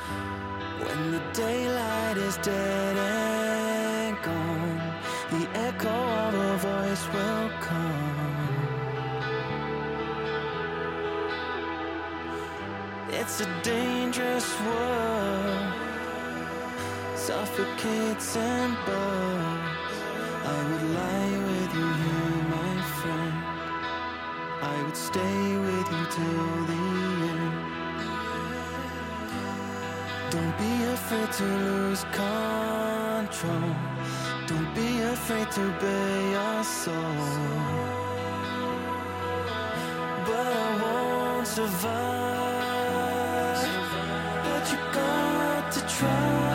When the daylight is dead and gone, the echo of a voice will come. It's a dangerous world, suffocates and burns. I would lie with you here, my friend. I would stay with you till the end. Don't be afraid to lose control. Don't be afraid to bare your soul. But I won't survive. But you got to try.